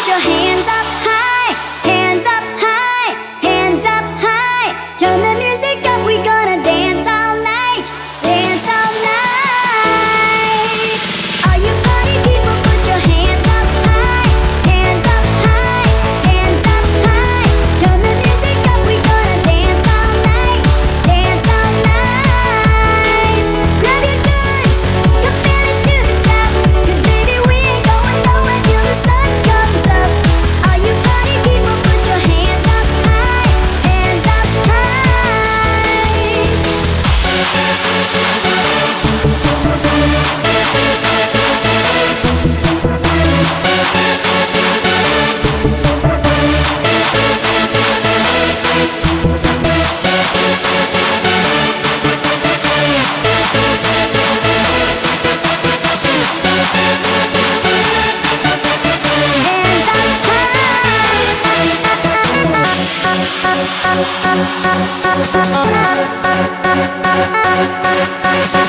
put your hands up high, hands up high, hands up high. Turn the music up, we gonna dance all night, dance all night. All you party people, put your hands up high, hands up high, hands up high. Turn the music up, we gonna dance all night, dance all night. Grab your guns, compel it to the top, 'cause baby we ain't going nowhere till the sun comes up. All you party people, put your hands up high, hands up high. Hands up high.